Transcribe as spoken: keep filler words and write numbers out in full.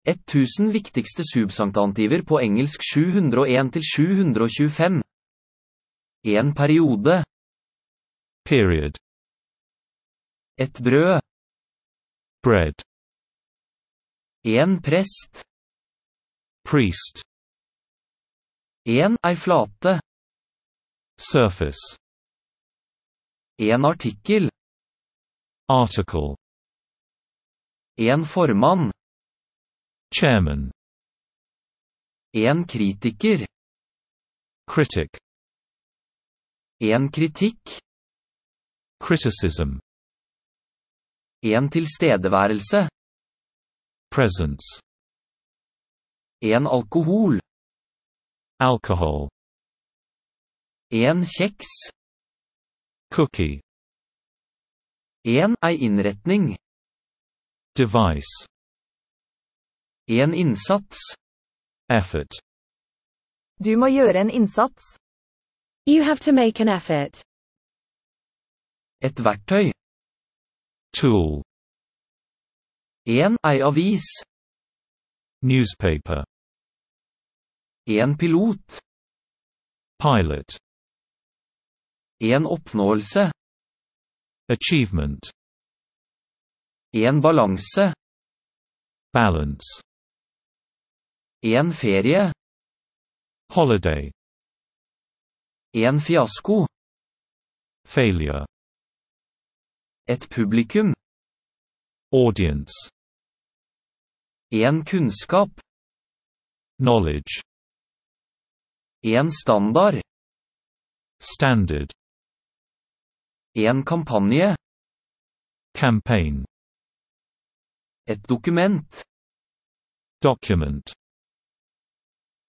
tusen viktigste substantiver på engelsk sju hundre og en til sju hundre og tjuefem. En periode. Period. Et brød. Bread. En prest. Priest. En ei flate. Surface. En artikkel. Article. En formann. Chairman. En kritiker. Critic. En kritikk. Criticism. En tilstedeværelse. Presence. En alkohol. Alcohol. En kjeks. Cookie. En ei innretning. Device. En innsats. Effort. Du må gjøre en innsats. You have to make an effort. Et verktøy. Tool. En ei avis. Newspaper. En pilot. Pilot. En oppnåelse. Achievement. En balanse. Balance. En ferie. Holiday. En fiasko. Failure. Et publikum. Audience. En kunnskap. Knowledge. En standard. Standard. En kampanje. Campaign. Et dokument. Document.